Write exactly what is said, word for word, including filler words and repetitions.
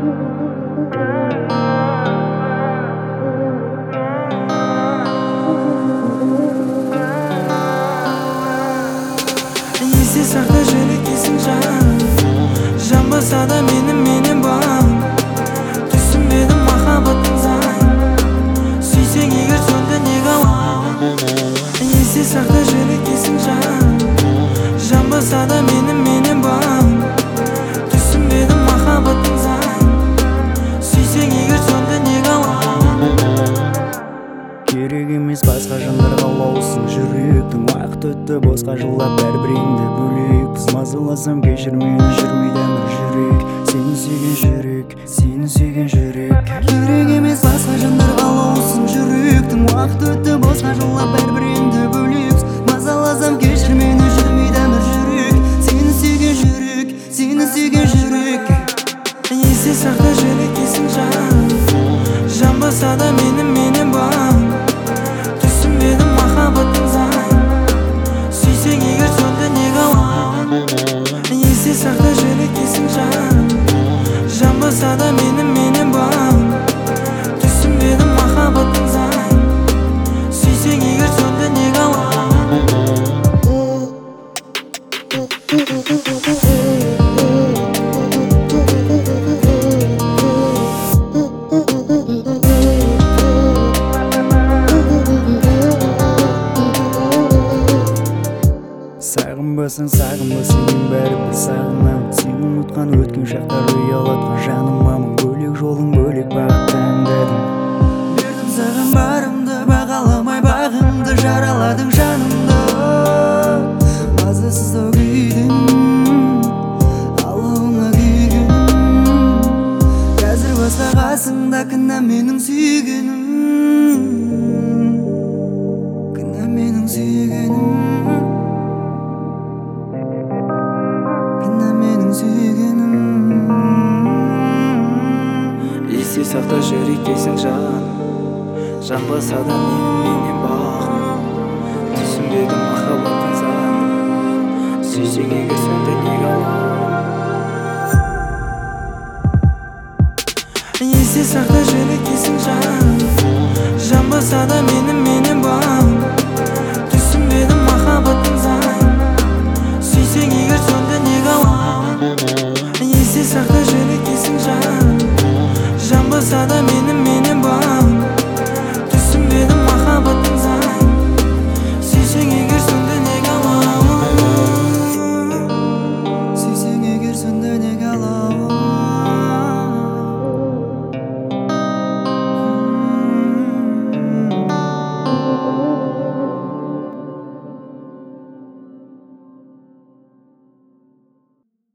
Есте сақта жүректесің жан, жанбаса да менің менен бағым. Түсінбедім махаббаттың заң, сүйсең егер сонда неге алам. Есте сақта жүректесің жан, жанбаса да менің менен бағым. Түсінбедім махаббаттың заң, сүйсең егер сонда неге алам. Керек емес басқа жандарға лаусың жүректің. Уақыт өтті босқа жылап бәрібір енді бөлек. Біз мазаласам кешір мені, жүрмейді әмір жүрек. Сені сүйген жүрек, сені сүйген жүрек. Керек емес басқа жандарға лаусың жүректің. Уақыт өтті босқа жылап бәрібір енді бөлек. Мазаласам кешір мені, жүрмейді әмір жүрек. Сені сүйген жүрек, сені сүйген жүрек. Есте сақта жүректесің жан, жанбаса да менің менен бағым. Түсінбедім махаббаттың заң, сүйсең егер сонда неге алам. Есте сақта жүректесің жан, жанбаса да менің менен бағым. Түсінбедім махаббаттың заң, сүйсең егер сонда неге алам. Сағынбасаң сағынба, сенің бәрібір сағынам. Сені ұмытқан өткен шақтар ұялатқан жаныма. Мың бөлек жолың бөлек бағыт таңдадым. Бердім саған барымды, бағаламай бағымды. Жараладың жанымды, мазасыз ау күйдің, алауыңа күйгенім. Қазір басқа қасыңда, кінә менің сүйгенім, кінә менің сүйгенім, кінә менің сүйгенім. Есте сақта жүректесің жан, жанбаса да менің менен бағым. Түсінбедім махаббаттың заңын, сүйсең егер сонда неге алам. Есте сақта жүректесің жан, жанбаса да менің менен бағым. Түсінбедім махаббаттың заңын, сүйсең егер сонда неге алам.